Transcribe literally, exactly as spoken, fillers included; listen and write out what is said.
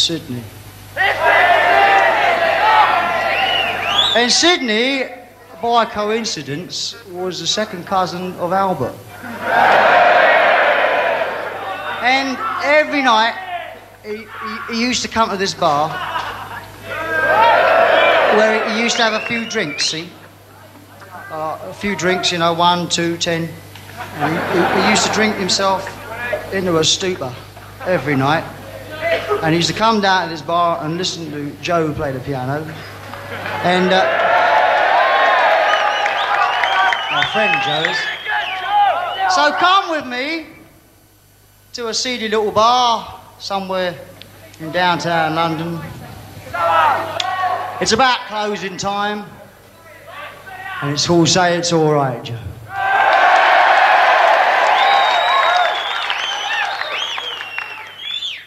Sydney. And Sydney, by coincidence, was the second cousin of Albert. And every night, he, he, he used to come to this bar where he used to have a few drinks, see? Uh, a few drinks, you know, one, two, ten. And he, he, he used to drink himself into a stupor every night. And he used to come down to this bar and listen to Joe play the piano. And uh, my friend Joe's. So come with me to a seedy little bar somewhere in downtown London. It's about closing time. And it's all say it's all right, Joe.